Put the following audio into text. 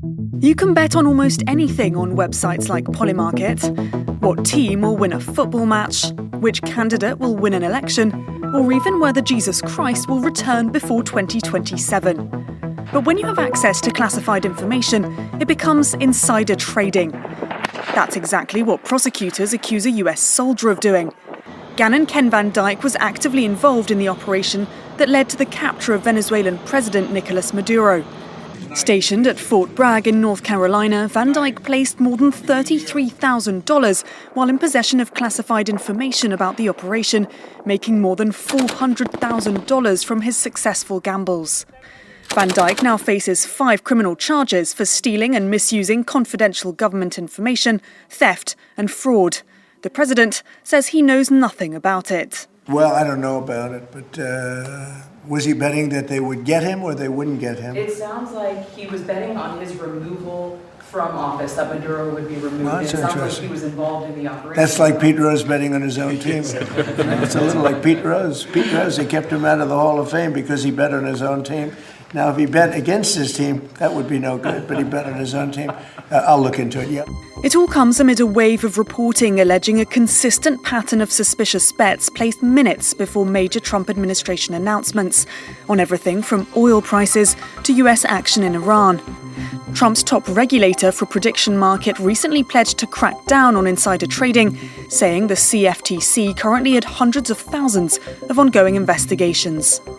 You can bet on almost anything on websites like Polymarket. What team will win a football match, which candidate will win an election, or even whether Jesus Christ will return before 2027. But when you have access to classified information, it becomes insider trading. That's exactly what prosecutors accuse a US soldier of doing. Gannon Ken Van Dyke was actively involved in the operation that led to the capture of Venezuelan President Nicolas Maduro. Stationed at Fort Bragg in North Carolina, Van Dyke placed more than $33,000 while in possession of classified information about the operation, making more than $400,000 from his successful gambles. Van Dyke now faces 5 criminal charges for stealing and misusing confidential government information, theft and fraud. The president says he knows nothing about it. Well, I don't know about it, but was he betting that they would get him or they wouldn't get him? It sounds like he was betting on his removal from office, that Maduro would be removed. Well, it sounds like he was involved in the operation. That's like Pete Rose betting on his own team. It's a little like Pete Rose. Pete Rose, they kept him out of the Hall of Fame because he bet on his own team. Now, if he bet against his team, that would be no good, but he bet on his own team. I'll look into it, yeah. It all comes amid a wave of reporting alleging a consistent pattern of suspicious bets placed minutes before major Trump administration announcements on everything from oil prices to US action in Iran. Trump's top regulator for prediction market recently pledged to crack down on insider trading, saying the CFTC currently had hundreds of thousands of ongoing investigations.